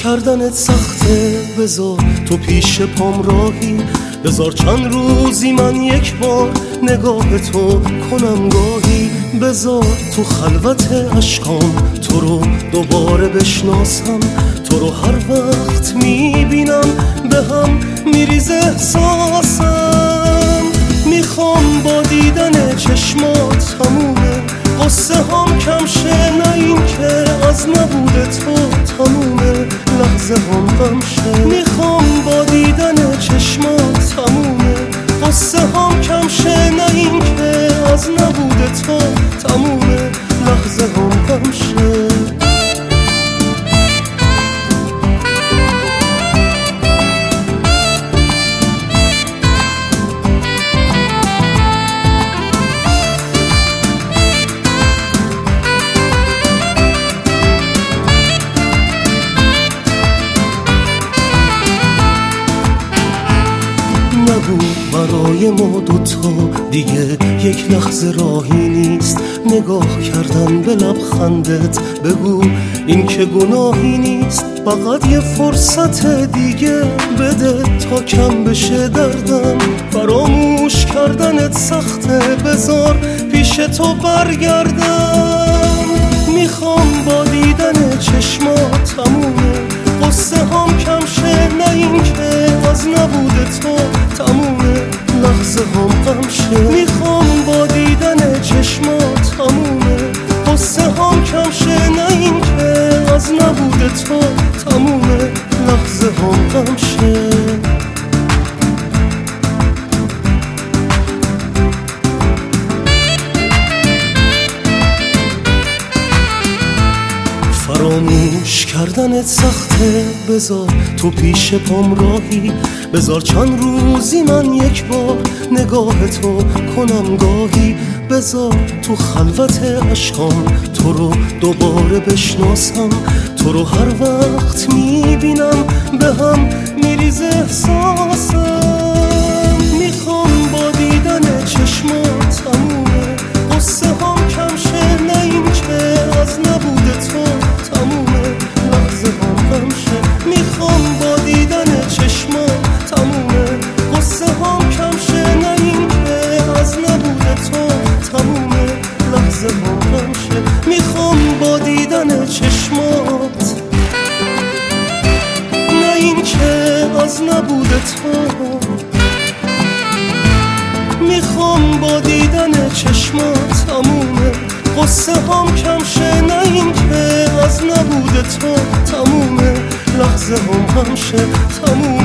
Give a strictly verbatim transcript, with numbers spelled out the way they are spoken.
کردنت سخته، بذار تو پیش پام راهی، بذار چند روزی من یک بار نگاه تو کنم گاهی، بذار تو خلوت عشقام تو رو دوباره بشناسم، تو رو هر وقت میبینم به هم میریز احساسم. میخوام با دیدن چشمات تمومه قصه هم کم شه، نه این که از نبود تو تمومه لحظه هم غم شه. میخوام با دیدن چشمات تمومه قصه هم کم شه، نه این که از نبود تو تمومه لحظه هم غم شه. نگو برای ما دوتا دیگه یک لحظه راهی نیست، نگاه کردن به لبخندت بگو این که گناهی نیست، فقط یه فرصت دیگه بده تا کم بشه دردم. فراموش کردنت سخته، بذار پیش تو برگردم. میخوام با دیدن چشمات تمومه قصه هم کم شه، نه این که از نبود تو تمومه لحظه هم غم شه. میخوام با دیدن چشمات تمومه قصه هم کم شه، نه این که از نبود تو تمومه لحظه هم غم شه. فراموش کردنت سخته، بذار تو پیش پام راهی، بذار چند روزی من یک بار نگاه تو کنم گاهی، بذار تو خلوت عشقام تو رو دوباره بشناسم، تو رو هر وقت میبینم به هم میریز احساسم. میخوام با دیدن چشمات تمومه قصه هم کم شه، نه این که از نبود تو تمومه لحظه هم غم شه. میخوام با دیدن چشمات تمومه قصه هم کم شه، نه این که از نبود تو تمومه لحظه هم غم شه. میخوام با دیدن چشمات، نه این که از نبود تو، میخوام با دیدن چشمات تمومه قصه هم کم شه، نه این که از نبود تو تمومه لحظه هم غم شه. تمومه